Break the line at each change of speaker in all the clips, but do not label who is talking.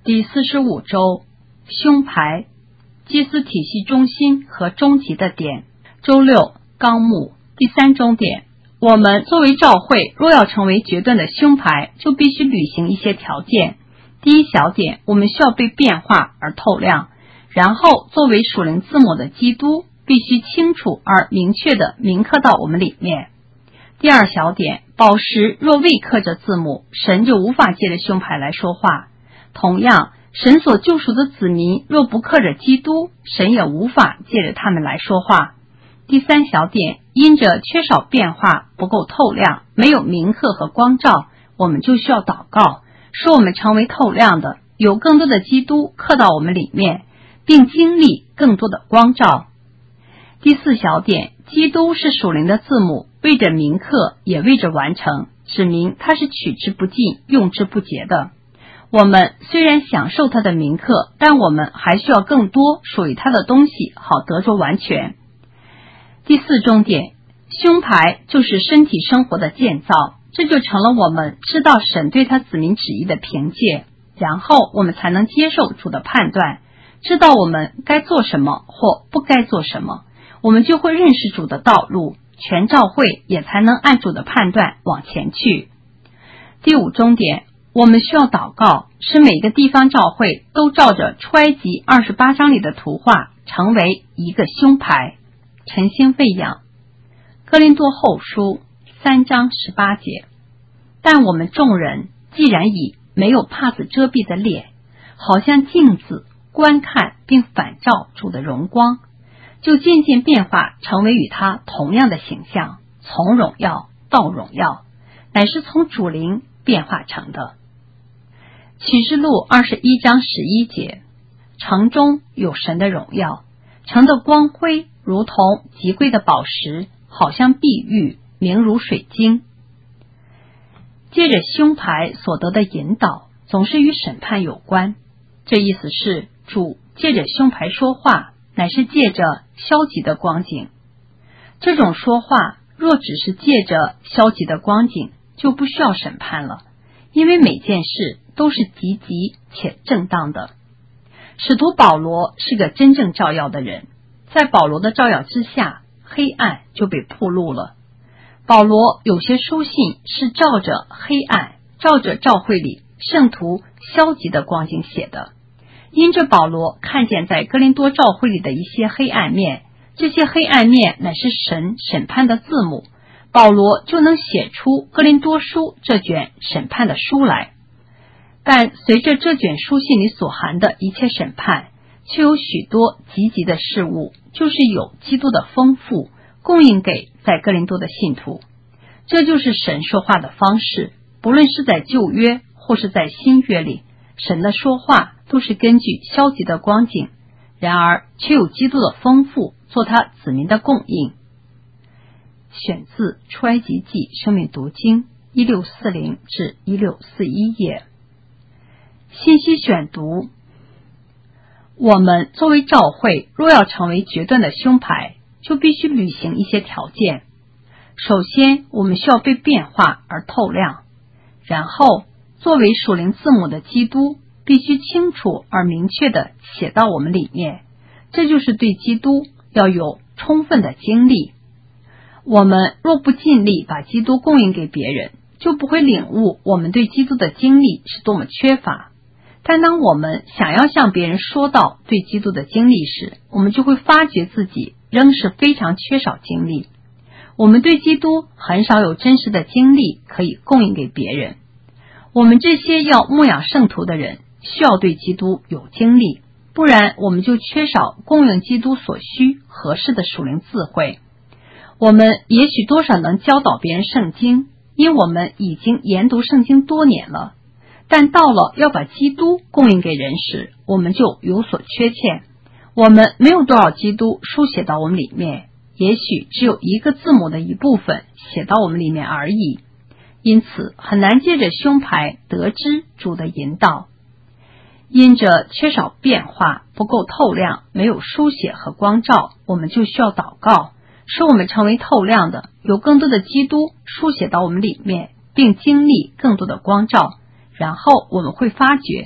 第45周，胸牌，祭司体系中心和终极的点。周六，纲目，第3中点。我们作为教会，若要成为决断的胸牌，就必须履行一些条件。第一小点，我们需要被变化而透亮。然后，作为属灵字母的基督，必须清楚而明确地铭刻到我们里面。第二小点，宝石若未刻着字母，神就无法借着胸牌来说话。同样，神所救赎的子民若不刻着基督，神也无法借着他们来说话。第三小点，因着缺少变化，不够透亮，没有铭刻和光照，我们就需要祷告，使我们成为透亮的，有更多的基督刻到我们里面，并经历更多的光照。第四小点，基督是属灵的字母，为着铭刻，也为着完成，指明它是取之不尽，用之不竭的。我们虽然享受它的铭刻，但我们还需要更多属于它的东西，好得着完全。第四中点，胸牌就是身体生活的建造，这就成了我们知道神对他子民旨意的凭借，然后我们才能接受主的判断，知道我们该做什么或不该做什么，我们就会认识主的道路，全教会也才能按主的判断往前去。第五中点，我们需要祷告，使每个地方教会都照着出埃及28章里的图画，成为一个胸牌。晨星喂养，哥林多后书3章18节。但我们众人既然以没有帕子遮蔽的脸，好像镜子观看并反照主的荣光，就渐渐变化成为与他同样的形象，从荣耀到荣耀，乃是从主灵变化成的。启示录21章11节，城中有神的荣耀，城的光辉如同极贵的宝石，好像碧玉，明如水晶。借着胸牌所得的引导，总是与审判有关。这意思是，主借着胸牌说话，乃是借着消极的光景。这种说话若只是借着消极的光景，就不需要审判了，因为每件事都是积极且正当的。使徒保罗是个真正照耀的人，在保罗的照耀之下，黑暗就被暴露了。保罗有些书信是照着黑暗，照着教会里圣徒消极的光景写的。因着保罗看见在哥林多教会里的一些黑暗面，这些黑暗面乃是神审判的字母，保罗就能写出哥林多书这卷审判的书来。但随着这卷书信里所含的一切审判，却有许多积极的事物，就是有基督的丰富供应给在哥林多的信徒。这就是神说话的方式，不论是在旧约或是在新约里，神的说话都是根据消极的光景，然而却有基督的丰富做他子民的供应。选自出埃及记生命读经1640至1641页。信息选读，我们作为教会，若要成为决断的胸牌，就必须履行一些条件。首先，我们需要被变化而透亮。然后，作为属灵字母的基督，必须清楚而明确地写到我们里面，这就是对基督要有充分的经历。我们若不尽力把基督供应给别人，就不会领悟我们对基督的经历是多么缺乏。但当我们想要向别人说到对基督的经历时，我们就会发觉自己仍是非常缺少经历。我们对基督很少有真实的经历可以供应给别人。我们这些要牧养圣徒的人，需要对基督有经历，不然我们就缺少供应基督所需合适的属灵智慧。我们也许多少能教导别人圣经，因我们已经研读圣经多年了，但到了要把基督供应给人时，我们就有所缺欠。我们没有多少基督书写到我们里面，也许只有一个字母的一部分写到我们里面而已，因此很难借着胸牌得知主的引导。因着缺少变化，不够透亮，没有书写和光照，我们就需要祷告，使我们成为透亮的，有更多的基督书写到我们里面，并经历更多的光照。然后我们会发觉，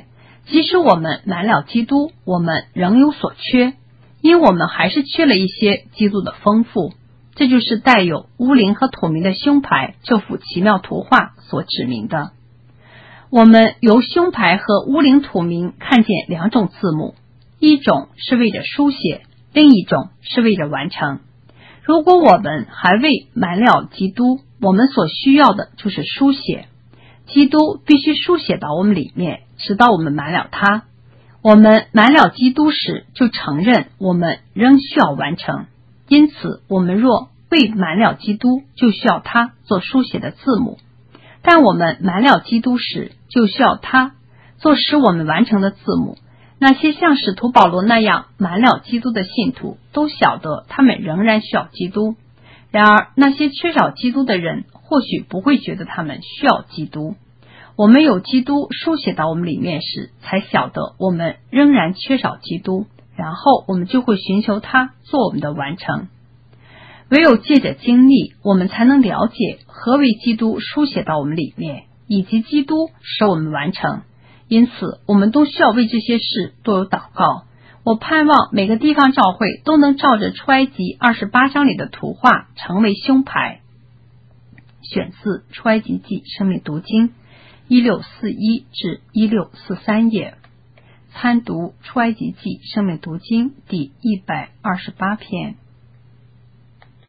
即使我们满了基督，我们仍有所缺，因我们还是缺了一些基督的丰富。这就是带有乌灵和土明的胸牌这幅奇妙图画所指明的。我们由胸牌和乌灵土明看见两种字母，一种是为着书写，另一种是为着完成。如果我们还未满了基督，我们所需要的就是书写。基督必须书写到我们里面，直到我们满了它。我们满了基督时，就承认我们仍需要完成。因此，我们若未满了基督，就需要它做书写的字母。但我们满了基督时，就需要它做使我们完成的字母。那些像使徒保罗那样满了基督的信徒，都晓得他们仍然需要基督。然而，那些缺少基督的人，或许不会觉得他们需要基督。我们有基督书写到我们里面时，才晓得我们仍然缺少基督，然后我们就会寻求他做我们的完成。唯有借着经历，我们才能了解何为基督书写到我们里面，以及基督使我们完成。因此，我们都需要为这些事多有祷告。我盼望每个地方教会都能照着出埃及28章里的图画成为胸牌。选自出埃及记生命读经1641至1643页，参读出埃及记生命读经第128篇。